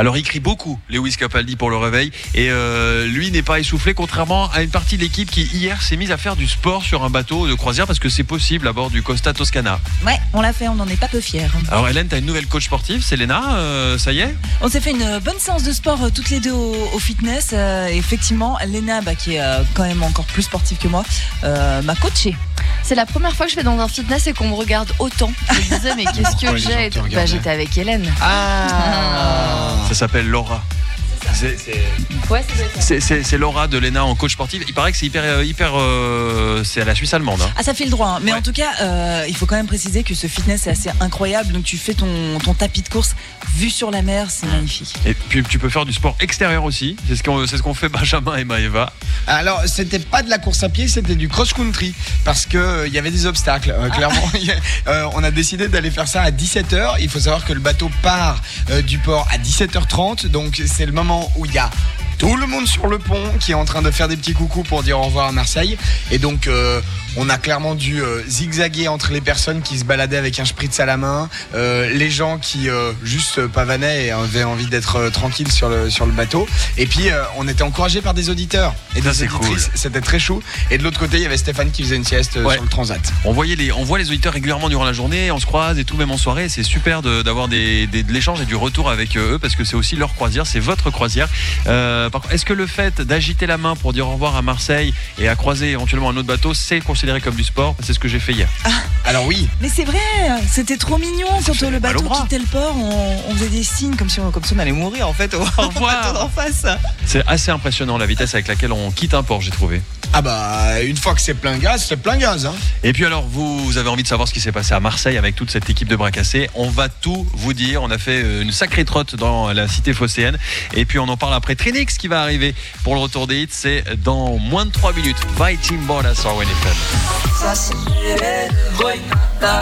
Alors il crie beaucoup, Lewis Capaldi, pour le réveil, et lui n'est pas essoufflé, contrairement à une partie de l'équipe qui hier s'est mise à faire du sport sur un bateau de croisière parce que c'est possible à bord du Costa Toscana. Ouais, on l'a fait, on n'en est pas peu fiers. Alors Hélène, t'as une nouvelle coach sportive, c'est Léna, ça y est? On s'est fait une bonne séance de sport toutes les deux au fitness. Effectivement, Léna, qui est quand même encore plus sportive que moi, m'a coachée. C'est la première fois que je vais dans un fitness et qu'on me regarde autant. Je me disais, mais qu'est-ce que j'ai? J'étais avec Hélène. Ça s'appelle Laura. C'est Laura de Léna en coach sportive. Il paraît que c'est hyper c'est à la Suisse allemande. Ah, ça fait le droit, hein. Mais en tout cas, il faut quand même préciser que ce fitness est assez incroyable. Donc tu fais ton tapis de course vue sur la mer, c'est magnifique. Et puis tu peux faire du sport extérieur aussi. C'est ce qu'on fait Benjamin et Maëva. Alors c'était pas de la course à pied, c'était du cross-country parce que il y avait des obstacles. Clairement, on a décidé d'aller faire ça à 17h. Il faut savoir que le bateau part du port à 17h30, donc c'est le moment où il y a tout le monde sur le pont qui est en train de faire des petits coucous pour dire au revoir à Marseille. Et donc on a clairement dû zigzaguer entre les personnes qui se baladaient avec un spritz à la main, les gens qui juste pavanaient et avaient envie d'être tranquilles sur le bateau. Et puis on était encouragés par des auditeurs et des auditrices. Cool. C'était très chou. Et de l'autre côté, il y avait Stéphane qui faisait une sieste sur le transat. On voit les auditeurs régulièrement durant la journée, on se croise et tout, même en soirée. C'est super d'avoir de l'échange et du retour avec eux parce que c'est aussi leur croisière, c'est votre croisière. Par contre, est-ce que le fait d'agiter la main pour dire au revoir à Marseille et à croiser éventuellement un autre bateau, c'est considéré comme du sport? C'est ce que j'ai fait hier. Alors oui. Mais c'est vrai, c'était trop mignon quand le bateau quittait le port, on faisait des signes comme si on allait mourir en fait au bateau d'en face. C'est assez impressionnant la vitesse avec laquelle on quitte un port, j'ai trouvé. Ah bah une fois que c'est plein gaz, c'est plein gaz hein. Et puis alors vous avez envie de savoir ce qui s'est passé à Marseille avec toute cette équipe de bras cassés, on va tout vous dire. On a fait une sacrée trotte dans la cité phocéenne et puis on en parle après Trinix qui va arriver pour le retour des hits. C'est dans moins de 3 minutes. Bye Team Ball à Sorwen FM.